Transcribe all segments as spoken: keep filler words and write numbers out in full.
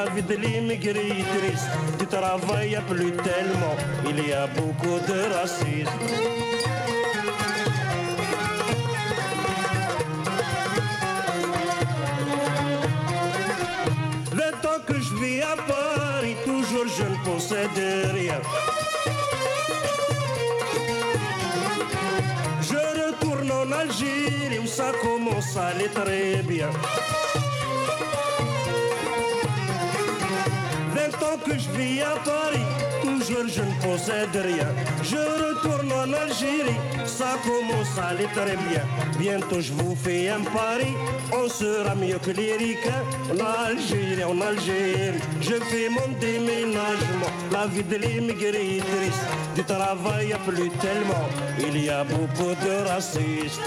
La vie de l'immigré est triste, du travail y a plus tellement, il y a beaucoup de racisme. Vingt ans que je vis à Paris, toujours je ne possède rien. Je retourne en Algérie où ça commence à aller très bien. Vingt ans que je vis à Paris, toujours je ne possède rien. Je retourne en Algérie, ça commence à aller très bien. Bientôt je vous fais un pari, on sera mieux que les ricains. En Algérie, en Algérie, je fais mon déménagement. La vie de l'immigré est triste, du travail y a plus tellement, il y a beaucoup de racistes.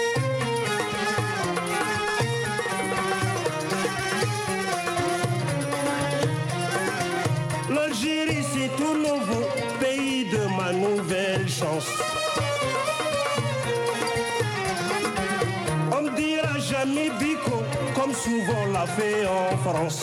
L'Algérie c'est tout nouveau, pays de ma nouvelle chance. On me dira jamais bico, comme souvent l'a fait en France.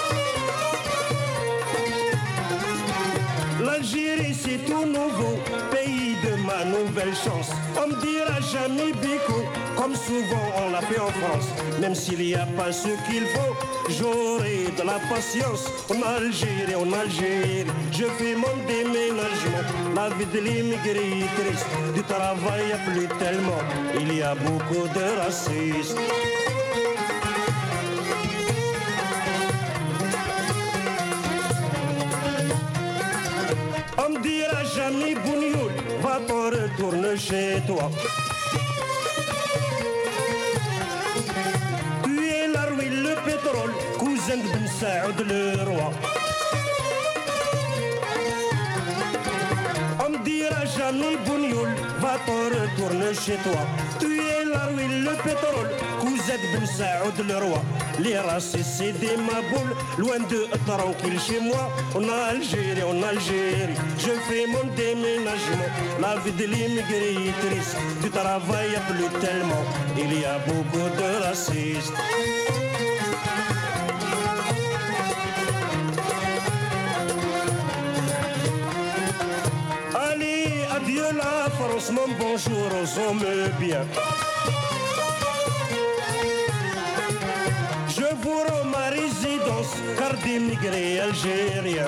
L'Algérie c'est tout nouveau, pays de ma nouvelle chance. On me dira jamais bico, comme souvent on l'a fait en France. Même s'il n'y a pas ce qu'il faut, j'aurai de la patience. En Algérie, en Algérie, je fais mon déménagement. La vie de l'immigré est triste, du travail y a plus tellement, il y a beaucoup de racistes. On me dira jamais Bougnoul, va-t'en retourne chez toi. Tu es la ruine, le pétrole, cousin de Ben Saoud le roi. On me dira jamais Bougnoul, va-t'en retourne chez toi. Tu es la ruine, le pétrole, cousin de Ben Saoud le roi. Les racistes c'est des maboules, loin de tranquille chez moi. En Algérie, en Algérie, je fais mon déménagement. La vie de l'immigré est triste, du travail y a plus tellement, il y a beaucoup de racistes. Allez, adieu la France, mon bonjour aux hommes bien. Je vous rends ma résidence, car d'immigrés algériens.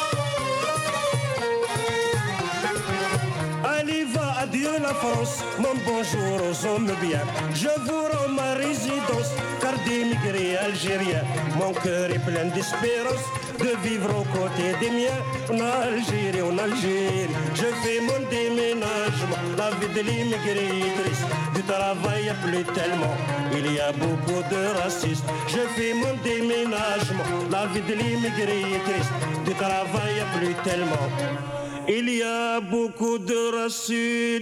Allez, va, adieu la France, mon bonjour aux hommes bien. Je vous rends ma résidence, car d'immigrés algériens. Mon cœur est plein d'espérance de vivre aux côtés des miens. En Algérie, en Algérie, je fais mon déménagement. La vie de l'immigré est triste, du travail y a plus tellement, il y a beaucoup de racistes. Je fais mon déménagement. La vie de l'immigré est triste, du travail y a plus tellement, il y a beaucoup de racistes.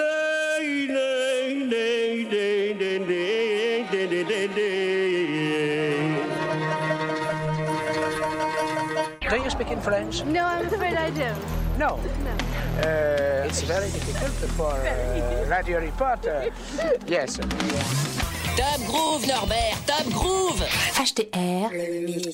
Do you speak in French? No, I'm afraid I don't. No. No. Uh, it's very difficult for uh, radio reporter. Yes. Top Groove, Norbert, Top Groove. H T R. Le mix.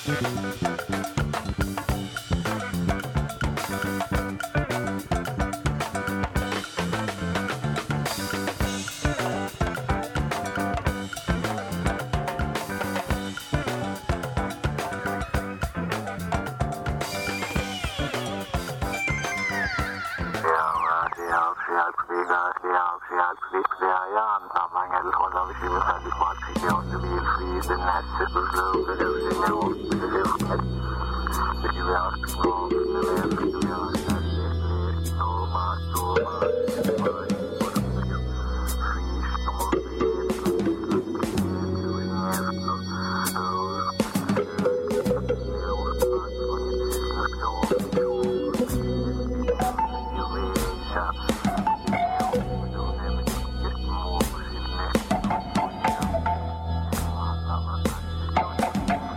Thank you.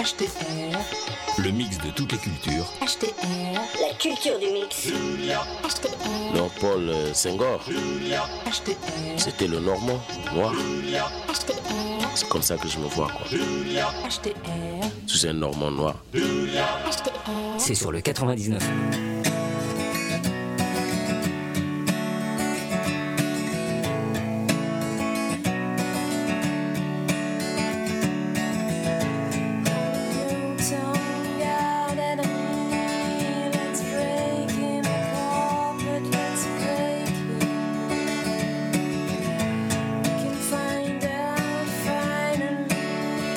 H T R. Le mix de toutes les cultures. H T R. La culture du mix. H T R. Non, Paul euh, Senghor. H T R. C'était le normand, noir. H T R. C'est comme ça que je me vois, quoi. H T R. Je suis un normand noir. H T R. C'est sur le quatre-vingt-dix-neuf.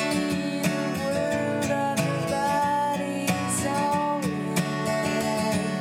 Bodies all in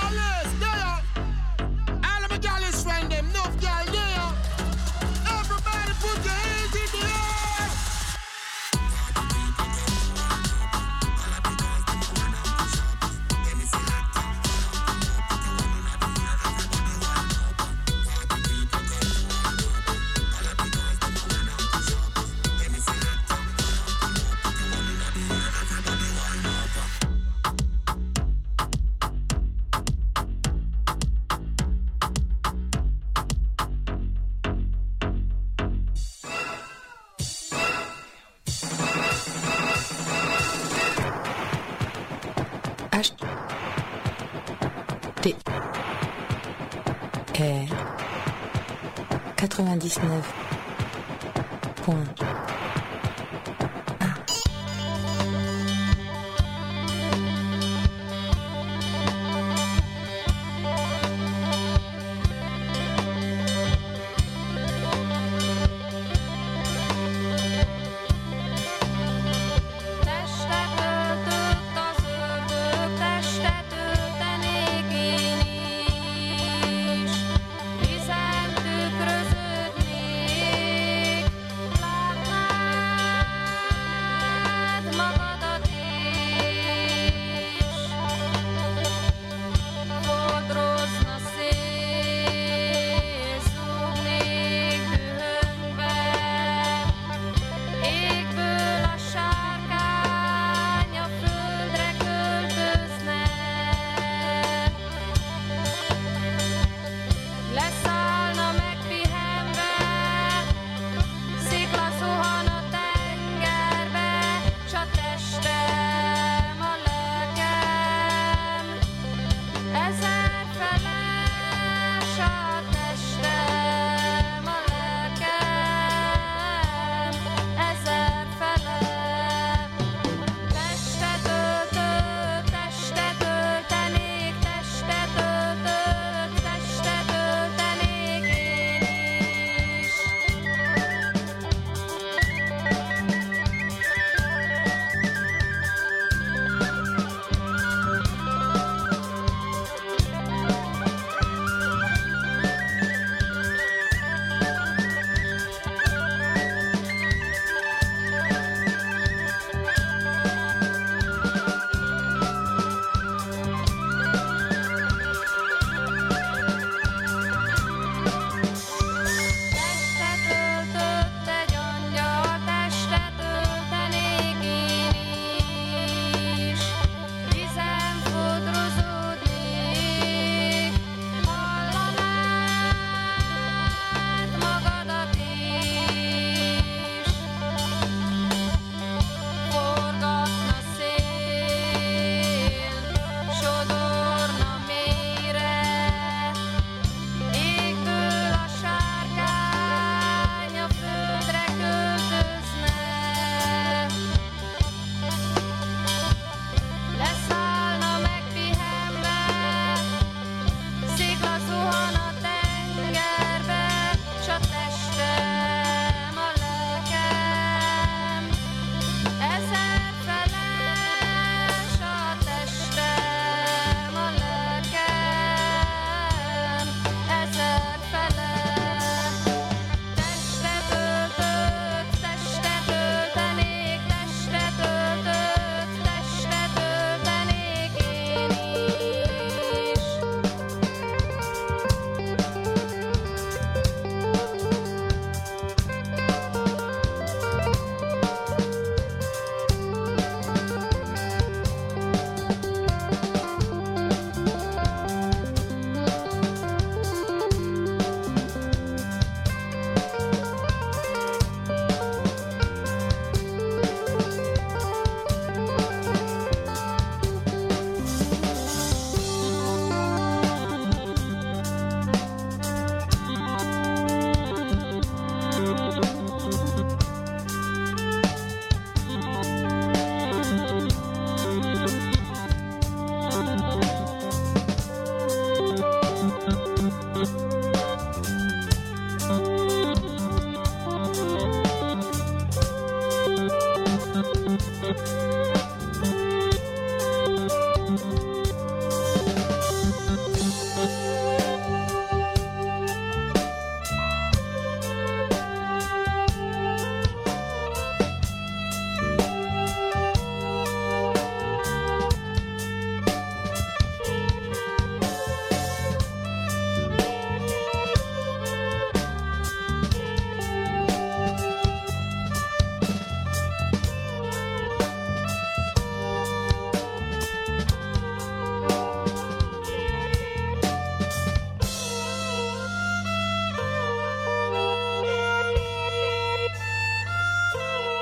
Carlos, there. All of my Carlos friend them, enough girl there. Everybody put your hands in the air. H T R quatre-vingt-dix-neuf point